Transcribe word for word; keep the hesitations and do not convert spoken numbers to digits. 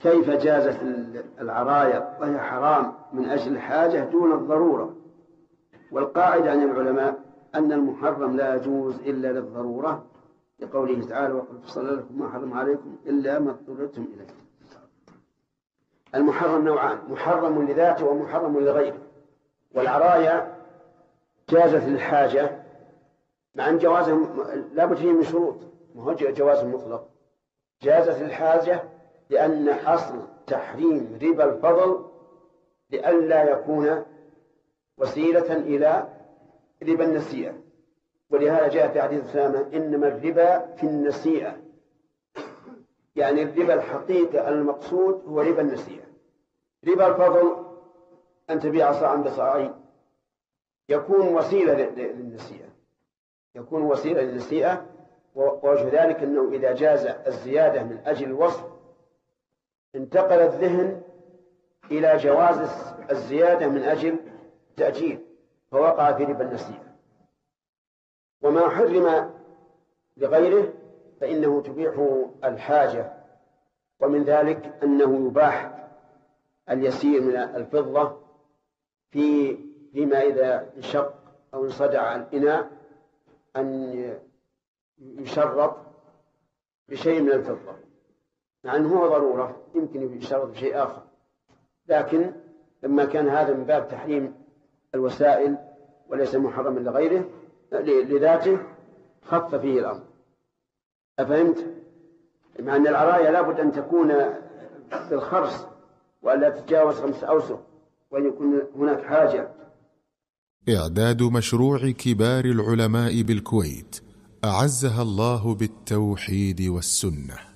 كيف جازت العرايا وهي حرام من أجل الحاجة دون الضرورة؟ والقاعدة عن العلماء أن المحرم لا يجوز إلا للضرورة، لقوله تعالى وقد فصل لكم ما حرم عليكم إلا ما اضطررتم إليه. المحرم نوعان: محرم لذاته ومحرم لغيره. والعرايا جازت للحاجة مع أن جوازها لا بد فيه من شروط، ما هو جواز مطلق. جازت للحاجة لأن أصل تحريم ربا الفضل لئلا يكون وسيلة إلى ربا النسيئة، ولهذا جاء في حديث أسامة إنما الربا في النسيئة، يعني الربا الحقيقي المقصود هو ربا النسيئة. ربا الفضل أن تبيع صاعا بصاعين يكون وسيلة للنسيئة، يكون وسيلة للنسيئة. ووجه ذلك أنه إذا جاز الزيادة من أجل الوصف انتقل الذهن إلى جواز الزيادة من أجل تأجيل، فوقع في ربا النسيئة. وما حرم لغيره فإنه تبيحه الحاجة، ومن ذلك أنه يباح اليسير من الفضة في فيما إذا انشق أو انصدع الإناء أن يشرط بشيء من الفضة، مع أنه هو ضرورة يمكن يشرط بشيء آخر، لكن لما كان هذا من باب تحريم الوسائل وليس محرما لغيره لذاته خف فيه الأمر. أفهمت؟ مع أن العرايا لابد أن تكون بالخرص وألا تتجاوز خمس أوسق وأن يكون هناك حاجة. إعداد مشروع كبار العلماء بالكويت أعزها الله بالتوحيد والسنة.